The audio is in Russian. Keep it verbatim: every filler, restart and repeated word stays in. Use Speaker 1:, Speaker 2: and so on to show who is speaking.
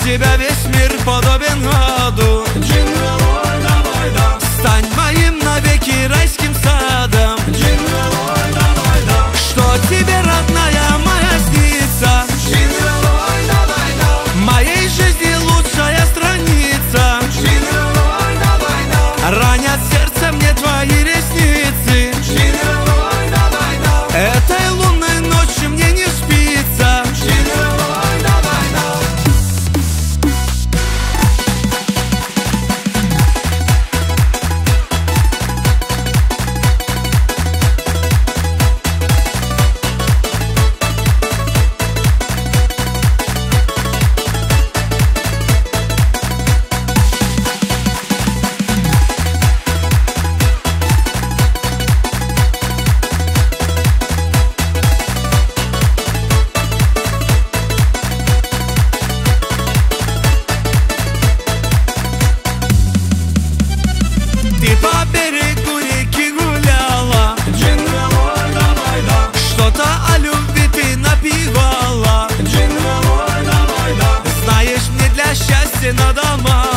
Speaker 1: тебя весь мир подобен аду.
Speaker 2: Джинглой, давай, да.
Speaker 1: Стань моим навеки райским садом.
Speaker 2: Джинглой, давай, да.
Speaker 1: Что тебе, родная моя, снится?
Speaker 2: Джинглой, давай, да.
Speaker 1: Моей жизни лучшая страница.
Speaker 2: Джинглой, давай, да.
Speaker 1: Ранят сердце мне твои ресницы.
Speaker 2: Джинглой, давай, да.
Speaker 1: Этой лунной ночью мне не спится.
Speaker 2: Джинглой, давай, да.
Speaker 1: Ты по берегу реки гуляла,
Speaker 2: Джинглой, давай, да.
Speaker 1: что-то о любви ты напевала.
Speaker 2: Джинглой, давай, да.
Speaker 1: Знаешь, мне для счастья надо мало.